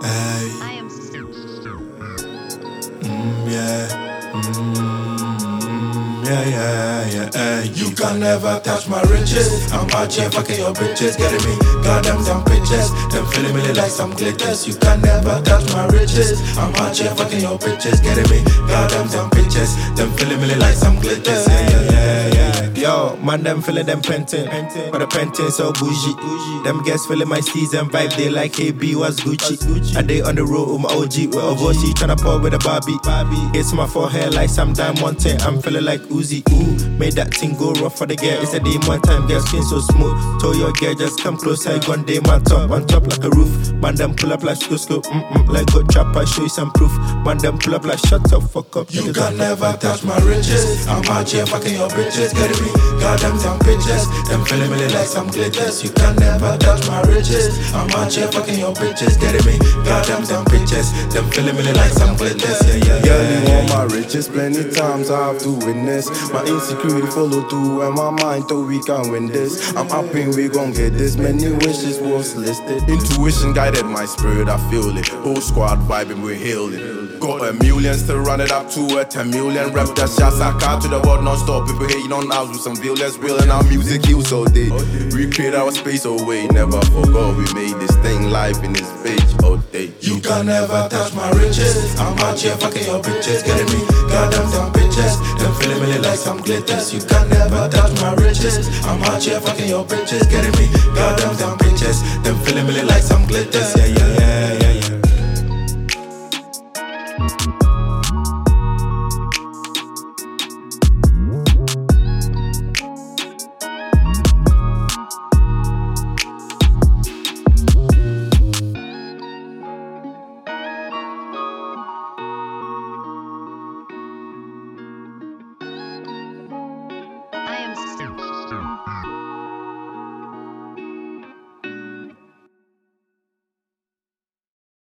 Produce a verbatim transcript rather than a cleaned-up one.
Hey. I am Mm, yeah. Mm, yeah, yeah, yeah, hey. You can never touch my riches. I'm out here fucking your bitches, getting me goddamn some bitches. Them feeling me like some glitters. You can never touch my riches. I'm out here fucking your bitches, getting me goddamn some bitches. Them feeling me like some glitters. Yeah, yeah, yeah, yeah. Yo, man, them feeling them pentin', but the pentin' so bougie. Them guys feeling my season vibe. They like, hey B, what's Gucci? And they on the road with my O G, with a voice, tryna pour with a Barbie. It's my forehead like some diamond thing. I'm feeling like Uzi. Ooh, made that thing go rough for the girl. It's a day one time, girl skin so smooth. Told your girl just come closer. One day my top, on top like a roof. Man, them pull up like scoop, mm mm, like good trap. I show you some proof. Man, them pull up like shut up, fuck up. You can never touch my riches. I'm out here fucking your bitches, getting me goddamn some bitches. Them feeling me like some glitters. You can never touch my riches. I'm out here fucking your bitches, getting me goddamn some bitches. Them feeling me like some glitters. Yeah, yeah, yeah. Girl, you want my riches plenty times I have to witness. My insecurity follow through and my mind thought we can win this. I'm upping, we gon' get this. Many wishes was listed. Intuition guided my spirit, I feel it. Whole squad vibing, we're healing. Got a million, still run it up to a ten million. Rep that shots I cut to the world non-stop. People hating on us with some violence, real and our music heals all day. Recreate our space away, never forgot we made this thing live in this page all day. You can never touch my riches. I'm out here fucking your bitches, getting me goddamn some bitches. Them feeling me like some glitters. You can never touch my riches. I'm out here fucking your bitches, getting me goddamn some bitches. Them feeling me like some glitters. Yeah, yeah, yeah, yeah.